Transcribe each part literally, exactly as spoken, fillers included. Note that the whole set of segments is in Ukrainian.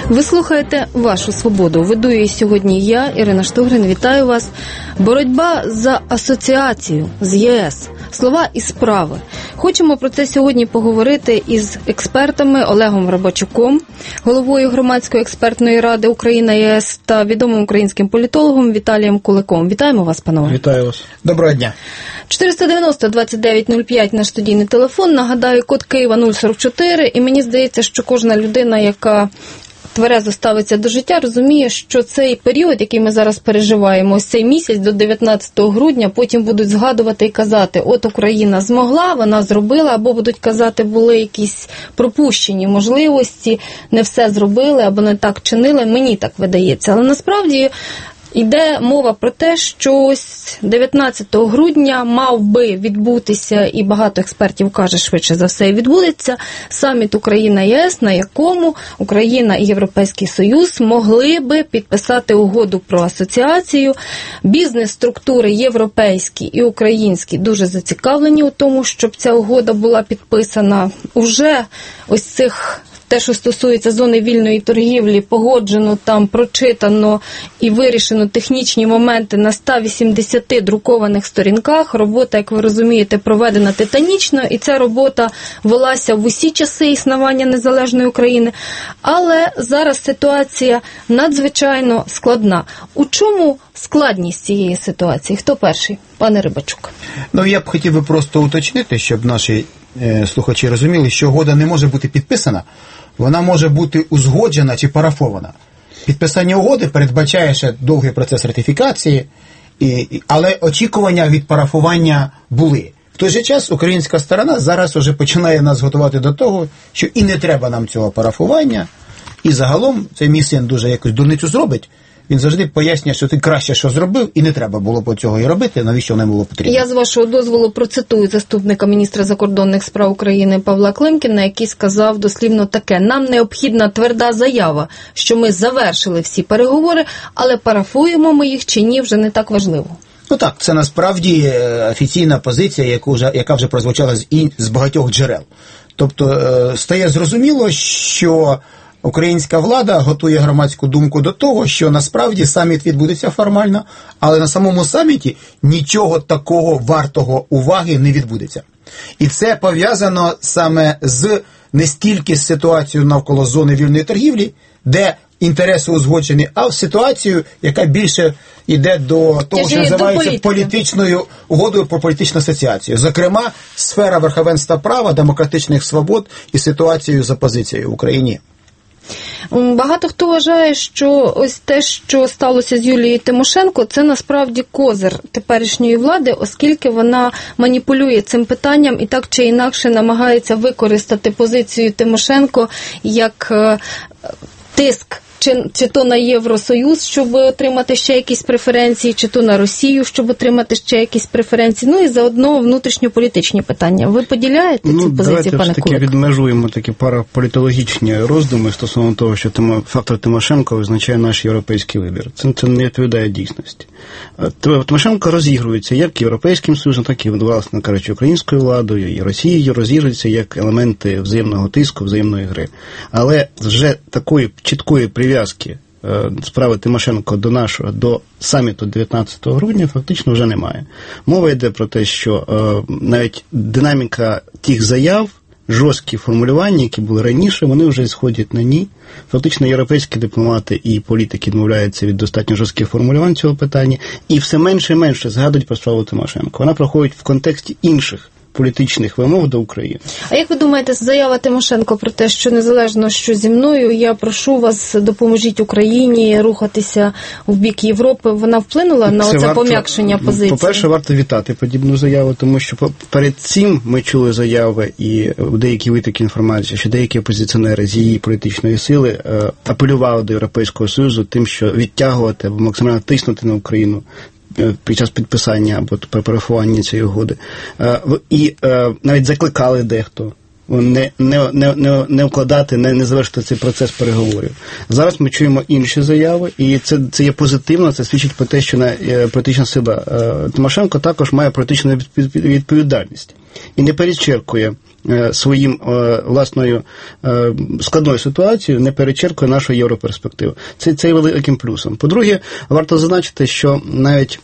Ви слухаєте «Вашу свободу». Веду її сьогодні я, Ірина Штугрин. Вітаю вас. Боротьба за асоціацію з ЄС. Слова і справи. Хочемо про це сьогодні поговорити із експертами Олегом Рибачуком, головою Громадської експертної ради Україна-ЄС та відомим українським політологом Віталієм Куликом. Вітаємо вас, панове. Вітаю вас. Доброго дня. чотириста дев'яносто двадцять дев'ять нуль п'ять наш студійний телефон. Нагадаю, код Києва нуль сорок чотири. І мені здається, що кожна людина, яка тверезо ставиться до життя, розуміє, що цей період, який ми зараз переживаємо, ось цей місяць до дев'ятнадцятого грудня, потім будуть згадувати і казати, от Україна змогла, вона зробила, або будуть казати, були якісь пропущені можливості, не все зробили, або не так чинили, мені так видається. Але насправді йде мова про те, що ось дев'ятнадцятого грудня мав би відбутися, і багато експертів каже, швидше за все, відбудеться, саміт Україна-ЄС, на якому Україна і Європейський Союз могли би підписати угоду про асоціацію. Бізнес-структури європейські і українські дуже зацікавлені у тому, щоб ця угода була підписана. Уже ось цих те, що стосується зони вільної торгівлі, погоджено там, прочитано і вирішено технічні моменти на ста вісімдесяти друкованих сторінках. Робота, як ви розумієте, проведена титанічно, і ця робота велася в усі часи існування незалежної України. Але зараз ситуація надзвичайно складна. У чому складність цієї ситуації? Хто перший? Пане Рибачук. Ну, я б хотів би просто уточнити, щоб наші е, слухачі розуміли, що угода не може бути підписана, вона може бути узгоджена чи парафована. Підписання угоди передбачає ще довгий процес ратифікації, і, але очікування від парафування були. В той же час українська сторона зараз вже починає нас готувати до того, що і не треба нам цього парафування, і загалом цей мій син дуже якусь дурницю зробить. Він завжди пояснює, що ти краще, що зробив, і не треба було б цього і робити, навіщо не було потрібно. Я, з вашого дозволу, процитую заступника міністра закордонних справ України Павла Климкіна, який сказав дослівно таке: «Нам необхідна тверда заява, що ми завершили всі переговори, але парафуємо ми їх чи ні, вже не так важливо». Ну так, це насправді офіційна позиція, яку вже, яка вже прозвучала з, з багатьох джерел. Тобто стає зрозуміло, що українська влада готує громадську думку до того, що насправді саміт відбудеться формально, але на самому саміті нічого такого вартого уваги не відбудеться. І це пов'язано саме з не стільки з ситуацією навколо зони вільної торгівлі, де інтереси узгоджені, а в ситуацію, яка більше йде до того, що називається політичною угодою про політичну асоціацію. Зокрема, сфера верховенства права, демократичних свобод і ситуацією з опозицією в Україні. Багато хто вважає, що ось те, що сталося з Юлією Тимошенко, це насправді козир теперішньої влади, оскільки вона маніпулює цим питанням і так чи інакше намагається використати позицію Тимошенко як е, тиск Чи, чи то на Євросоюз, щоб отримати ще якісь преференції, чи то на Росію, щоб отримати ще якісь преференції, ну і заодно внутрішньополітичні питання. Ви поділяєте ну, ці позиції, пане Кулик? Давайте таки відмежуємо такі параполітологічні роздуми стосовно того, що тимо, фактор Тимошенко визначає наш європейський вибір. Це, це не відповідає дійсності. Тимошенко розігрується як Європейським Союзом, так і, власне кажучи, українською владою, і Росією розігрується як елементи взаємного тиску, взаємної гри. Але вже такої чіткої прив'язки справи Тимошенко до нашого, до саміту дев'ятнадцятого грудня фактично вже немає. Мова йде про те, що е, навіть динаміка тих заяв, жорсткі формулювання, які були раніше, вони вже сходять на ні. Фактично європейські дипломати і політики відмовляються від достатньо жорстких формулювань цього питання і все менше і менше згадують про справу Тимошенко. Вона проходить в контексті інших політичних вимог до України. А як ви думаєте, заява Тимошенко про те, що незалежно що зі мною, я прошу вас, допоможіть Україні рухатися в бік Європи, вона вплинула на це оце пом'якшення позиції? По-перше, варто вітати подібну заяву, тому що перед цим ми чули заяви і деякі витоки інформації, що деякі опозиціонери з її політичної сили апелювали до Європейського Союзу тим, що відтягувати або максимально тиснути на Україну під час підписання або парафування цієї угоди. І навіть закликали дехто не, не, не, не вкладати, не, не завершити цей процес переговорів. Зараз ми чуємо інші заяви, і це, це є позитивно, це свідчить про те, що на, політична сила Тимошенко також має політичну відповідальність. І не перечеркує своїм власною складною ситуацією не перечеркує нашу європерспективу. Це, це є великим плюсом. По-друге, варто зазначити, що навіть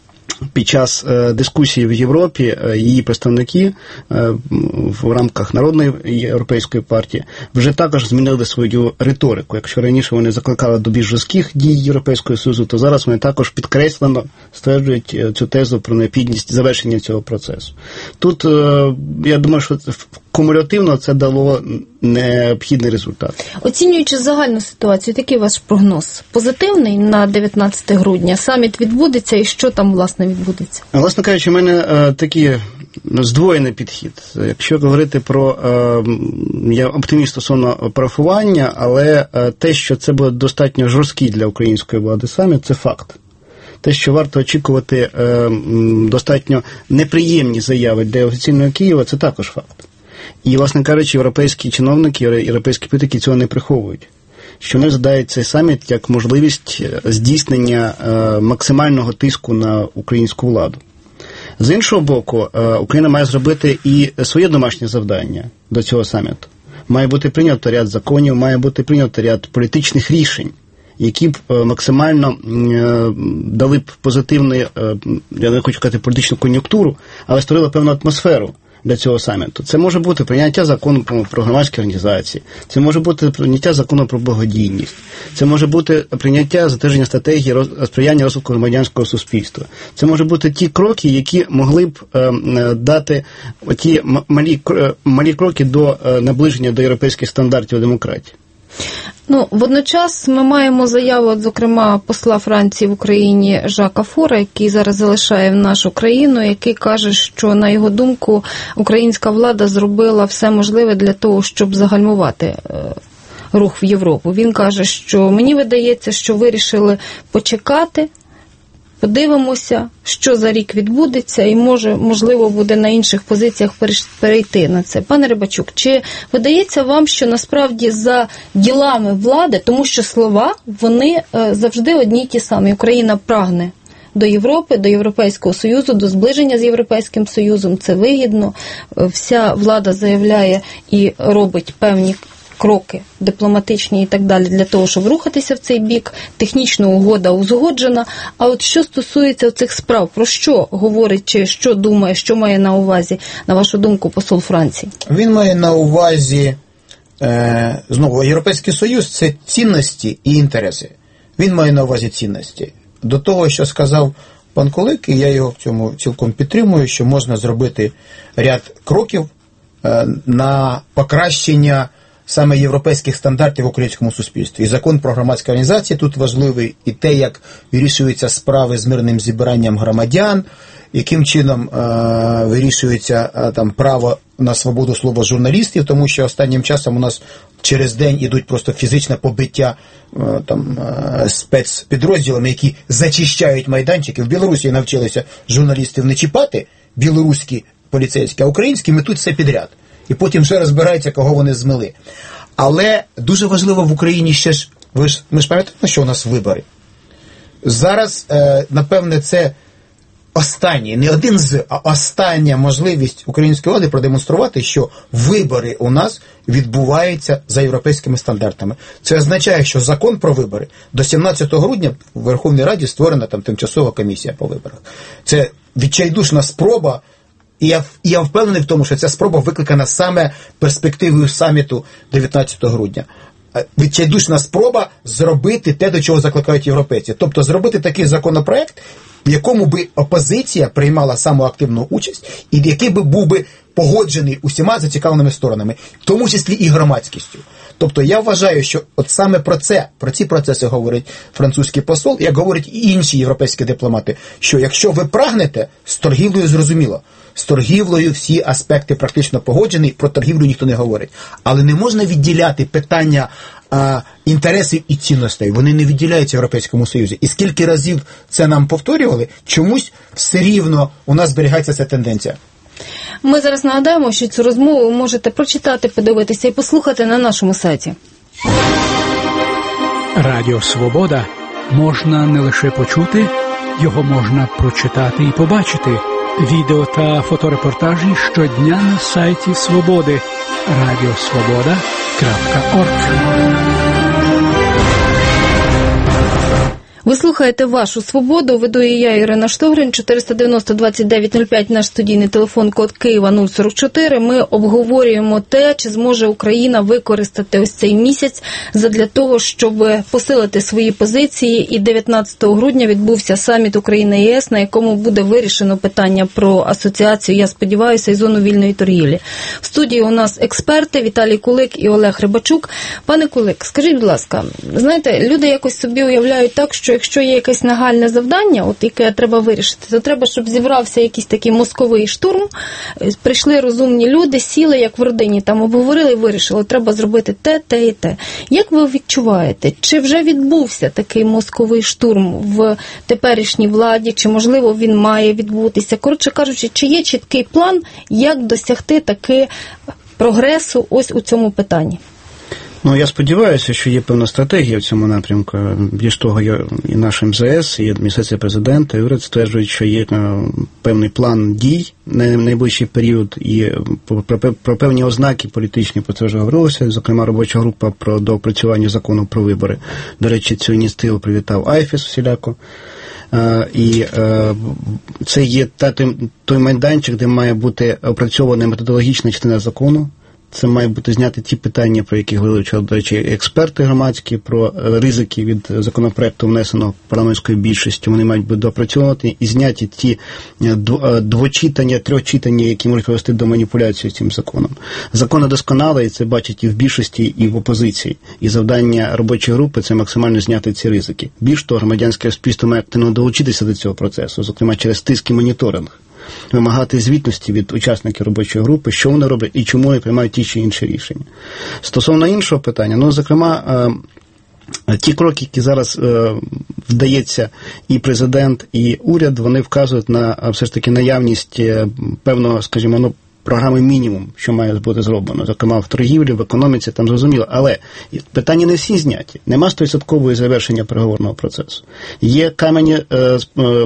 під час е, дискусії в Європі е, її представники е, в рамках Народної європейської партії вже також змінили свою риторику. Якщо раніше вони закликали до більш жорстких дій Європейського Союзу, то зараз вони також підкреслено стверджують цю тезу про необхідність завершення цього процесу. Тут, е, я думаю, що кумулятивно це дало необхідний результат. Оцінюючи загальну ситуацію, який ваш прогноз? Позитивний на дев'ятнадцяте грудня? Саміт відбудеться і що там, власне, відбудеться? Власне кажучи, у мене е, такий здвоєний підхід. Якщо говорити про... Е, я оптиміст стосовно парафування, але е, те, що це буде достатньо жорсткий для української влади саміт, це факт. Те, що варто очікувати е, достатньо неприємні заяви для офіційного Києва, це також факт. І, власне кажучи, європейські чиновники, європейські політики цього не приховують. Що вони задають цей саміт як можливість здійснення е, максимального тиску на українську владу. З іншого боку, е, Україна має зробити і своє домашнє завдання до цього саміту. Має бути прийнято ряд законів, має бути прийнято ряд політичних рішень, які б е, максимально е, дали б позитивну, е, я не хочу казати політичну кон'юнктуру, але створили певну атмосферу для цього саміту. Це може бути прийняття закону про громадські організації, це може бути прийняття закону про благодійність, це може бути прийняття затвердження стратегії роз... сприяння розвитку громадянського суспільства. Це може бути ті кроки, які могли б е, дати ті малі, малі кроки до е, наближення до європейських стандартів демократії. Ну, водночас ми маємо заяву, от, зокрема, посла Франції в Україні Жака Фора, який зараз залишає нашу країну, який каже, що, на його думку, українська влада зробила все можливе для того, щоб загальмувати е, рух в Європу. Він каже, що мені видається, що вирішили почекати, подивимося, що за рік відбудеться, і, може, можливо, буде на інших позиціях перейти на це. Пане Рибачук, чи видається вам, що насправді за ділами влади, тому що слова, вони завжди одні й ті самі. Україна прагне до Європи, до Європейського Союзу, до зближення з Європейським Союзом, це вигідно. Вся влада заявляє і робить певні кроки дипломатичні і так далі для того, щоб рухатися в цей бік. Технічна угода узгоджена. А от що стосується цих справ, про що говорить, чи що думає, що має на увазі, на вашу думку, посол Франції? Він має на увазі, е, знову, Європейський Союз – це цінності і інтереси. Він має на увазі цінності. До того, що сказав пан Кулик, і я його в цьому цілком підтримую, що можна зробити ряд кроків е, на покращення саме європейських стандартів в українському суспільстві. І закон про громадські організації тут важливий, і те, як вирішуються справи з мирним зібранням громадян, яким чином е, вирішується е, там право на свободу слова журналістів, тому що останнім часом у нас через день ідуть просто фізичне побиття е, там е, спецпідрозділами, які зачищають майданчики. В Білорусі навчилися журналістів не чіпати, білоруські поліцейські, а українські метуть все підряд. І потім вже розбираються, кого вони змили. Але дуже важливо в Україні ще ж, ви ж, ми ж пам'ятаємо, що у нас вибори. Зараз, е, напевне, це останній, не один з, а остання можливість української влади продемонструвати, що вибори у нас відбуваються за європейськими стандартами. Це означає, що закон про вибори до сімнадцятого грудня в Верховній Раді створена там тимчасова комісія по виборах. Це відчайдушна спроба. І я, і я впевнений в тому, що ця спроба викликана саме перспективою саміту дев'ятнадцятого грудня. Відчайдушна спроба зробити те, до чого закликають європейці. Тобто зробити такий законопроект, в якому би опозиція приймала саму активну участь, і який би був би погоджений усіма зацікавленими сторонами, в тому числі і громадськістю. Тобто я вважаю, що от саме про це, про ці процеси говорить французький посол, як говорять і інші європейські дипломати, що якщо ви прагнете, з торгівлею зрозуміло, з торгівлею всі аспекти практично погоджені, про торгівлю ніхто не говорить. Але не можна відділяти питання а, інтересів і цінностей. Вони не відділяються в Європейському Союзі. І скільки разів це нам повторювали, чомусь все рівно у нас зберігається ця тенденція. Ми зараз нагадаємо, що цю розмову ви можете прочитати, подивитися і послухати на нашому сайті. Радіо «Свобода» можна не лише почути, його можна прочитати і побачити Відео та фоторепортажі щодня на сайті Свободи радіосвобода крапка орг. Ви слухаєте «Вашу свободу», веду і я, Ірина Штогрин, чотириста дев'яносто двадцять дев'ять нуль п'ять, наш студійний телефон, код Києва нуль сорок чотири. Ми обговорюємо те, чи зможе Україна використати ось цей місяць задля того, щоб посилити свої позиції. І дев'ятнадцятого грудня відбувся саміт Україна-ЄС, на якому буде вирішено питання про асоціацію, я сподіваюся, і зону вільної торгівлі. В студії у нас експерти Віталій Кулик і Олег Рибачук. Пане Кулик, скажіть, будь ласка, знаєте, люди якось собі уявляють так, що якщо є якесь нагальне завдання, от яке треба вирішити, то треба, щоб зібрався якийсь такий мозковий штурм, прийшли розумні люди, сіли, як в родині, там обговорили і вирішили, треба зробити те, те і те. Як ви відчуваєте, чи вже відбувся такий мозковий штурм в теперішній владі, чи, можливо, він має відбутися? Коротше кажучи, чи є чіткий план, як досягти таки прогресу ось у цьому питанні? Ну, я сподіваюся, що є певна стратегія в цьому напрямку. Більш того, і наш ем зе ес, і адміністрація президента, і уряд стверджують, що є певний план дій на найближчий період, і про певні ознаки політичні, про це вже говорилося, зокрема робоча група про доопрацювання закону про вибори. До речі, цю ініціативу привітав Айфіс всіляко. І це є той майданчик, де має бути опрацьована методологічна частина закону. Це має бути зняти ті питання, про які говорили, до речі, експерти громадські, про ризики від законопроекту, внесеного парламентською більшістю. Вони мають бути доопрацьовані і зняті ті двочитання, трьохчитання, які можуть привести до маніпуляції цим законом. Закон недосконалий, це бачать і в більшості, і в опозиції. І завдання робочої групи – це максимально зняти ці ризики. Більш того, громадянське суспільство має активно долучитися до цього процесу, зокрема через тиск і моніторинг. Вимагати звітності від учасників робочої групи, що вони роблять і чому вони приймають ті чи інші рішення. Стосовно іншого питання, ну, зокрема, ті кроки, які зараз вдається і президент, і уряд, вони вказують на все ж таки наявність певного, скажімо, ну, програми мінімум, що має бути зроблено, зокрема в торгівлі, в економіці, там зрозуміло. Але питання не всі зняті. Нема сто відсотків завершення переговорного процесу. Є камені, е, е,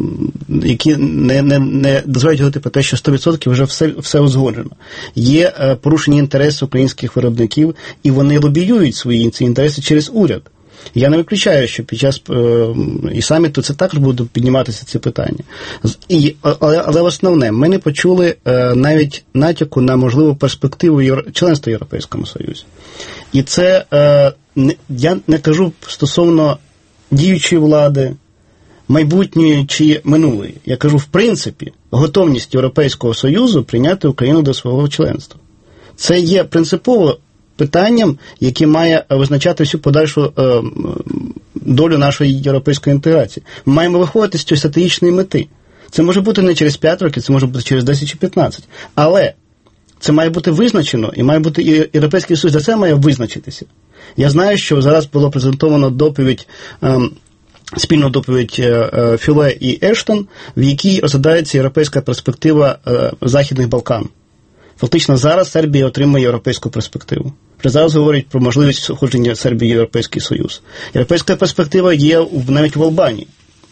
які не, не, не дозволяють говорити про те, що сто відсотків вже все, все узгоджено. Є е, порушені інтереси українських виробників, і вони лобіюють свої ці інтереси через уряд. Я не виключаю, що під час е, і саміту це також будуть підніматися ці питання. І, але, але основне, ми не почули е, навіть натяку на можливу перспективу євро, членства в Європейському Союзі. І це, е, не, я не кажу стосовно діючої влади, майбутньої чи минулої. Я кажу, в принципі, готовність Європейського Союзу прийняти Україну до свого членства. Це є принципово питанням, яке має визначати всю подальшу е, долю нашої європейської інтеграції. Ми маємо виходити з цієї стратегічної мети. Це може бути не через п'ять років, це може бути через десять чи п'ятнадцять. Але це має бути визначено, і має бути і Європейський Союз за це має визначитися. Я знаю, що зараз було презентовано доповідь, е, спільну доповідь е, Фюле і Ештон, в якій розглядається європейська перспектива е, Західних Балкан. Фактично зараз Сербія отримує європейську перспективу. Вже зараз говорять про можливість входження Сербії в Європейський Союз. Європейська перспектива є навіть в Албанії.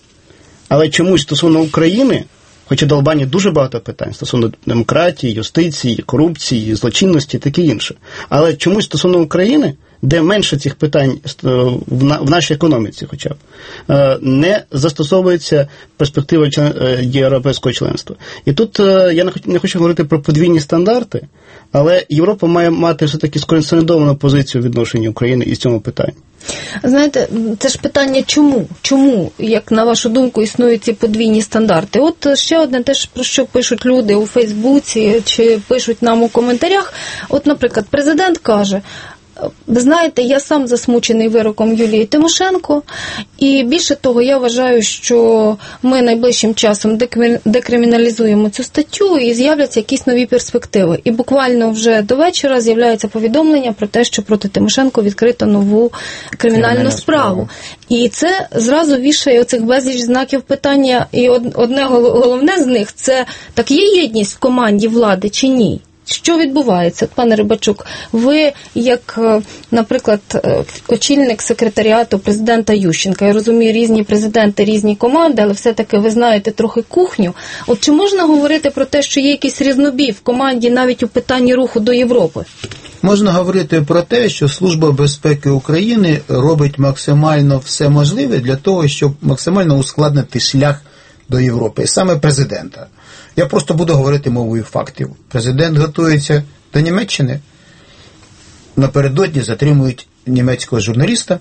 Але чомусь стосовно України, хоча до Албанії дуже багато питань, стосовно демократії, юстиції, корупції, злочинності, таке інше. Але чомусь стосовно України, де менше цих питань в нашій економіці хоча б, не застосовується перспектива європейського членства. І тут я не хочу говорити про подвійні стандарти, але Європа має мати все-таки сконсолідовану позицію в відношенні України із цьому питанню. Знаєте, це ж питання чому? Чому, як на вашу думку, існують ці подвійні стандарти? От ще одне теж, про що пишуть люди у Фейсбуці чи пишуть нам у коментарях. От, наприклад, президент каже: ви знаєте, я сам засмучений вироком Юлії Тимошенко, і більше того, я вважаю, що ми найближчим часом декриміналізуємо цю статтю і з'являться якісь нові перспективи. І буквально вже до вечора з'являється повідомлення про те, що проти Тимошенко відкрито нову кримінальну справу. І це зразу вішає оцих безліч знаків питання, і одне головне з них – це так є єдність в команді влади чи ні? Що відбувається? От, пане Рибачук, ви, як, наприклад, очільник секретаріату президента Ющенка, я розумію, різні президенти, різні команди, але все-таки ви знаєте трохи кухню. От чи можна говорити про те, що є якийсь різнобій в команді навіть у питанні руху до Європи? Можна говорити про те, що Служба безпеки України робить максимально все можливе для того, щоб максимально ускладнити шлях до Європи, саме президента. Я просто буду говорити мовою фактів. Президент готується до Німеччини, напередодні затримують німецького журналіста,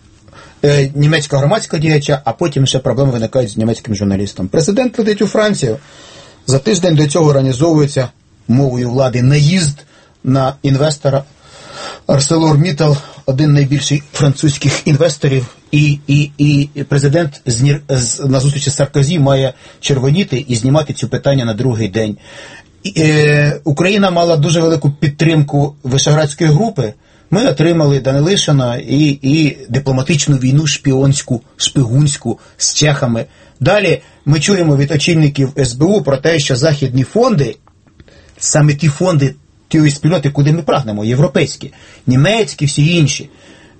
е, німецького громадського діяча, а потім ще проблеми виникають з німецьким журналістом. Президент летить у Францію, за тиждень до цього організовується мовою влади наїзд на інвестора ArcelorMittal, один з найбільших французьких інвесторів, і, і, і президент з, з, на зустрічі з Саркозі має червоніти і знімати цю питання на другий день. І, е, Україна мала дуже велику підтримку Вишеградської групи. Ми отримали Данилишина і, і дипломатичну війну шпіонську, шпигунську з чехами. Далі ми чуємо від очільників ес бе у про те, що західні фонди, саме ті фонди, тієї спільноти, куди ми прагнемо, європейські, німецькі, всі інші,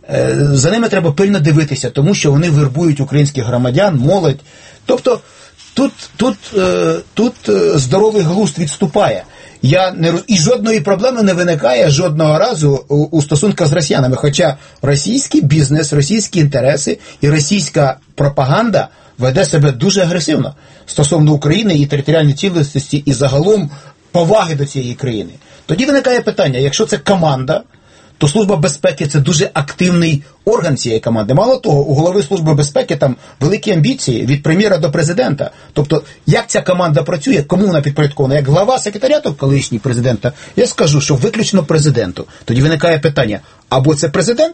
за ними треба пильно дивитися, тому що вони вербують українських громадян, молодь. Тобто тут, тут, тут здоровий глузд відступає. Я не роз... І жодної проблеми не виникає жодного разу у, у стосунках з росіянами, хоча російський бізнес, російські інтереси і російська пропаганда веде себе дуже агресивно стосовно України і територіальної цілісності і загалом поваги до цієї країни. Тоді виникає питання, якщо це команда, то Служба безпеки – це дуже активний орган цієї команди. Мало того, у голови Служби безпеки там великі амбіції від прем'єра до президента. Тобто, як ця команда працює, кому вона підпорядкована? Як глава секретаріату колишній президента, я скажу, що виключно президенту. Тоді виникає питання, або це президент,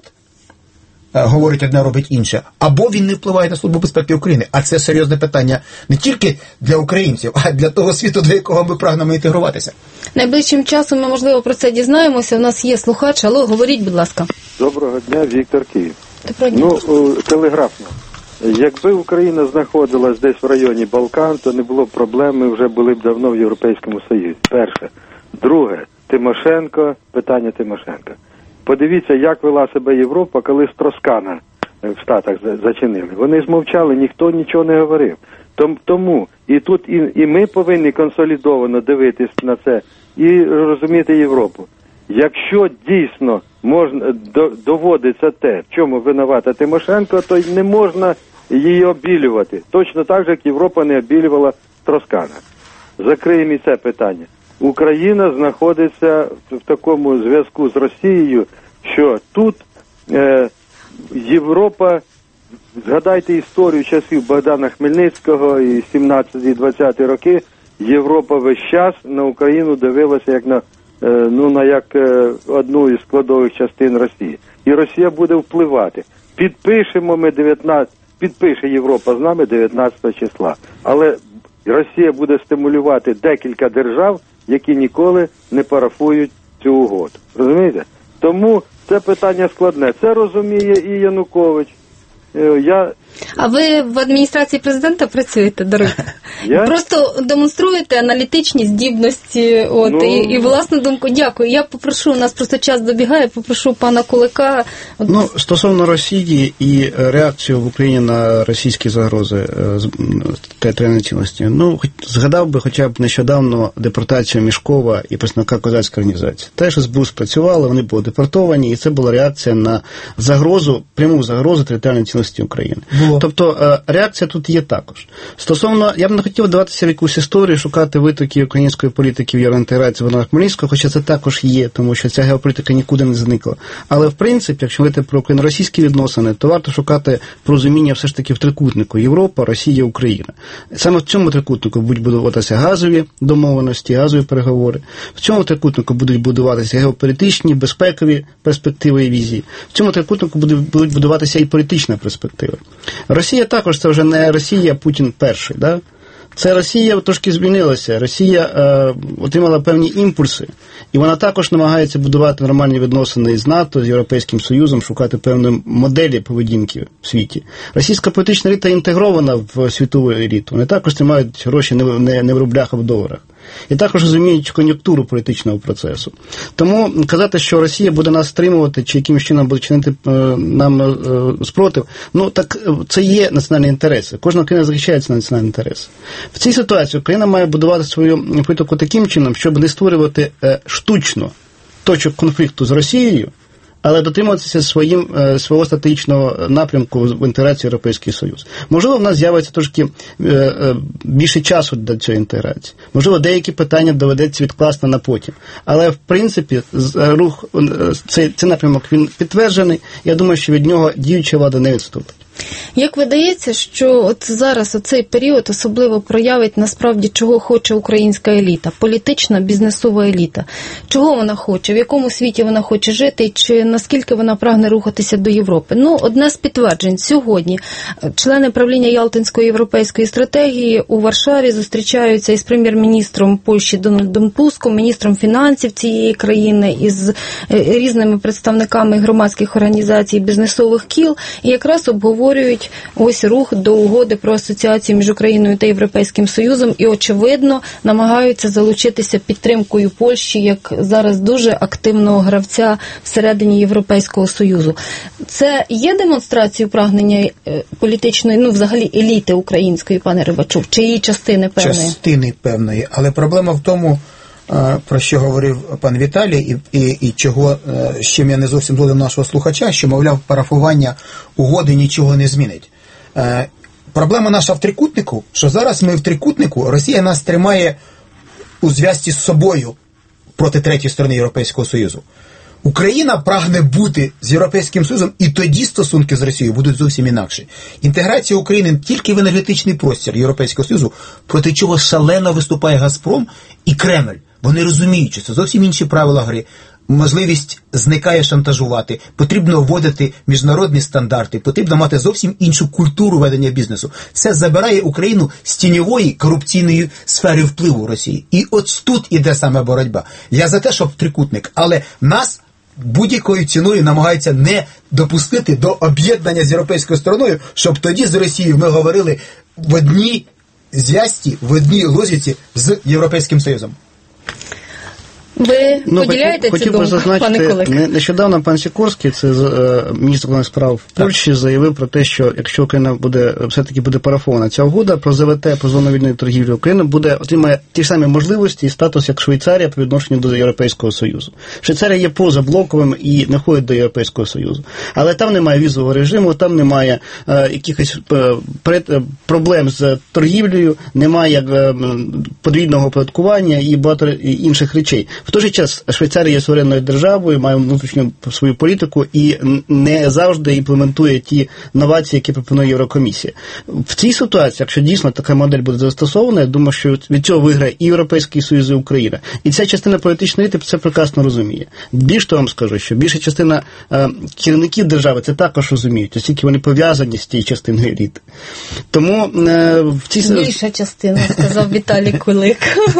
говорить одне, робить інше, або він не впливає на Службу безпеки України. А це серйозне питання не тільки для українців, а для того світу, до якого ми прагнемо інтегруватися. Найближчим часом ми, можливо, про це дізнаємося. У нас є слухач. Алло, говоріть, будь ласка. Доброго дня, Віктор, Київ. Доброго дня. Ну, телеграфно. Якби Україна знаходилась десь в районі Балкан, то не було б проблем, ми вже були б давно в Європейському Союзі. Перше. Друге. Тимошенко, питання Тимошенко. Подивіться, як вела себе Європа, коли Строскана в Штатах зачинили. Вони змовчали, ніхто нічого не говорив. Тому і тут і, і ми повинні консолідовано дивитись на це і розуміти Європу. Якщо дійсно можна до, доводиться те, в чому винувата Тимошенко, то й не можна її обілювати. Точно так же, як Європа не обілювала Строскана. Закриємо і це питання. Україна знаходиться в такому зв'язку з Росією, що тут е, Європа, згадайте історію часів Богдана Хмельницького і сімнадцяті-двадцяті роки, Європа весь час на Україну дивилася як на, е, ну, на як е, одну із складових частин Росії. І Росія буде впливати. Підпишемо ми дев'ятнадцятого, підпише Європа з нами дев'ятнадцятого числа. Але Росія буде стимулювати декілька держав, які ніколи не парафують цю угоду. Розумієте? Тому це питання складне. Це розуміє і Янукович. Я... А ви в адміністрації президента працюєте, даруйте? Я? Просто демонструєте аналітичні здібності, от, ну... і, і власну думку. Дякую. Я попрошу, у нас просто час добігає, попрошу пана Кулика. От... Ну, стосовно Росії і реакцію в Україні на російські загрози територіальної цілісності, ну, згадав би хоча б нещодавно депортацію Мішкова і представника козацької організації. Теж ес бе у спрацювало, вони були депортовані, і це була реакція на загрозу, пряму загрозу територіальної цілісності України. Було. Тобто реакція тут є також. Стосовно, я б не хотів вдаватися в якусь історію, шукати витоки української політики в євроінтеграції Богдана Хмельницького, хоча це також є, тому що ця геополітика нікуди не зникла. Але в принципі, якщо говорити про україно-російські відносини, то варто шукати порозуміння все ж таки в трикутнику Європа, Росія, Україна. Саме в цьому трикутнику будуть будуватися газові домовленості, газові переговори. В цьому трикутнику будуть будуватися геополітичні, безпекові перспективи і візії. В цьому трикутнику будуть будуватися і політична перспектива. Росія також, це вже не Росія, Путін перший, да? Це Росія трошки змінилася. Росія е, отримала певні імпульси, і вона також намагається будувати нормальні відносини з НАТО, з Європейським Союзом, шукати певні моделі поведінки в світі. Російська політична еліта інтегрована в світову еліту. Вони також тримають гроші не, не, не в рублях, а в доларах. І також розуміють кон'юнктуру політичного процесу. Тому казати, що Росія буде нас стримувати, чи якимось чином буде чинити е, нам е, спротив, ну так це є національні інтереси. Кожна країна захищається на національні інтереси. В цій ситуації Україна має будувати свою політику таким чином, щоб не створювати е, штучно точок конфлікту з Росією, але дотримуватися своїм, свого стратегічного напрямку в інтеграції в Європейський Союз. Можливо, в нас з'явиться трошки більше часу для цієї інтеграції. Можливо, деякі питання доведеться відкласти на потім. Але, в принципі, рух, цей, цей напрямок, він підтверджений. Я думаю, що від нього діюча влада не відступить. Як видається, що от зараз оцей період особливо проявить насправді, чого хоче українська еліта, політична, бізнесова еліта. Чого вона хоче, в якому світі вона хоче жити, і чи наскільки вона прагне рухатися до Європи. Ну, одне з підтверджень. Сьогодні члени правління Ялтинської європейської стратегії у Варшаві зустрічаються із прем'єр-міністром Польщі Дональдом Туском, міністром фінансів цієї країни, із різними представниками громадських організацій, бізнесових кіл, і якраз обговорюють Обговорюють ось рух до угоди про асоціацію між Україною та Європейським Союзом і, очевидно, намагаються залучитися підтримкою Польщі як зараз дуже активного гравця всередині Європейського Союзу. Це є демонстрацією прагнення політичної, ну, взагалі, еліти української, пане Рибачук, чи її частини певної? Частини певної, але проблема в тому, про що говорив пан Віталій, і, і, і чого, з чим я не зовсім згоден нашого слухача, що, мовляв, парафування угоди нічого не змінить. Е, проблема наша в трикутнику, що зараз ми в трикутнику, Росія нас тримає у зв'язці з собою проти третьої сторони Європейського Союзу. Україна прагне бути з Європейським Союзом, і тоді стосунки з Росією будуть зовсім інакші. Інтеграція України тільки в енергетичний простір Європейського Союзу, проти чого шалено виступає Газпром і Кремль. Вони розуміють, що це зовсім інші правила гри. Можливість зникає шантажувати, потрібно вводити міжнародні стандарти, потрібно мати зовсім іншу культуру ведення бізнесу. Це забирає Україну з тіньової корупційної сфери впливу Росії. І от тут іде саме боротьба. Я за те, щоб трикутник, але нас будь-якою ціною намагаються не допустити до об'єднання з європейською стороною, щоб тоді з Росією ми говорили в одній зв'язці, в одній логіці з Європейським Союзом. Ви ну, поділяєте хотів, цю думку, пане Кулик? Нещодавно пан Сікорський, це е, міністр закордонних справ Польщі, заявив про те, що якщо Україна буде, все-таки буде парафована ця угода про ЗВТ, про зону вільної торгівлі, Україна буде отримає ті ж самі можливості і статус, як Швейцарія по відношенню до Європейського Союзу. Швейцарія є позаблоковим і не ходить до Європейського Союзу. Але там немає візового режиму, там немає е, якихось е, пред, е, проблем з торгівлею, немає е, подвійного оподаткування і багато інших речей. В той же час Швейцарія є суверенною державою, має внутрішню свою політику і не завжди імплементує ті новації, які пропонує Єврокомісія. В цій ситуації, якщо дійсно така модель буде застосована, я думаю, що від цього виграє і Європейський Союз, і Україна. І ця частина політичної еліти це прекрасно розуміє. Більш того вам скажу, що більша частина е, керівників держави це також розуміють, оскільки вони пов'язані з тією частиною еліти. Тому е, в цій... Більша частина, сказав Віталій Кулик.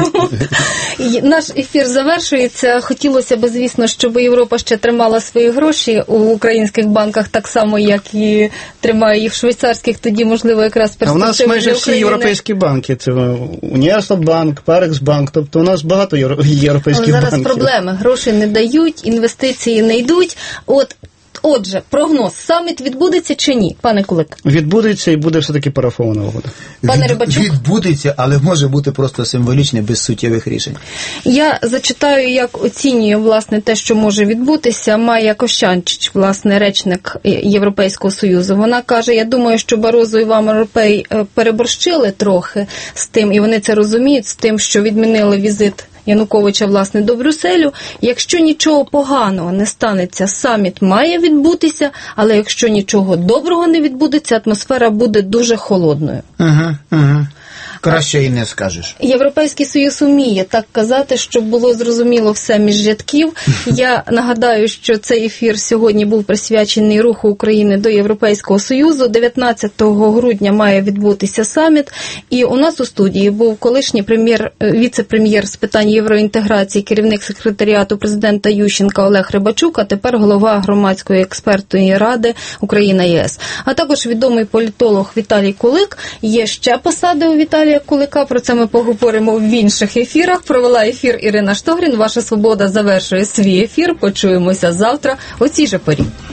Наш ефір завершується. Хотілося б, звісно, щоб Європа ще тримала свої гроші у українських банках так само, як і тримає їх в швейцарських, тоді, можливо, якраз перспективи. А у нас майже всі європейські банки. Це Універсалбанк, Парексбанк, тобто у нас багато європейських зараз банків. Зараз проблеми. Гроші не дають, інвестиції не йдуть. От Отже, прогноз. Саміт відбудеться чи ні, пане Кулик? Відбудеться і буде все-таки парафована угода. Пане Рибачук? Відбудеться, але може бути просто символічне, без суттєвих рішень. Я зачитаю, як оцінює, власне, те, що може відбутися. Майя Кощанчич, власне, речник Європейського Союзу. Вона каже, я думаю, що Барозо і Ван Ромпей переборщили трохи з тим, і вони це розуміють, з тим, що відмінили візит Януковича, власне, до Брюсселю. Якщо нічого поганого не станеться, саміт має відбутися, але якщо нічого доброго не відбудеться, атмосфера буде дуже холодною. Ага, ага. Краще і не скажеш. Європейський Союз уміє так казати, щоб було зрозуміло все між рядків. Я нагадаю, що цей ефір сьогодні був присвячений руху України до Європейського Союзу. дев'ятнадцятого грудня має відбутися саміт. І у нас у студії був колишній прем'єр, віце-прем'єр з питань євроінтеграції, керівник секретаріату президента Ющенка Олег Рибачук, а тепер голова громадської експертної ради Україна-ЄС. А також відомий політолог Віталій Кулик. Є ще посади у Віталія Анатолія Кулика. Про це ми поговоримо в інших ефірах. Провела ефір Ірина Штогрін. Ваша свобода завершує свій ефір. Почуємося завтра о цій же порі.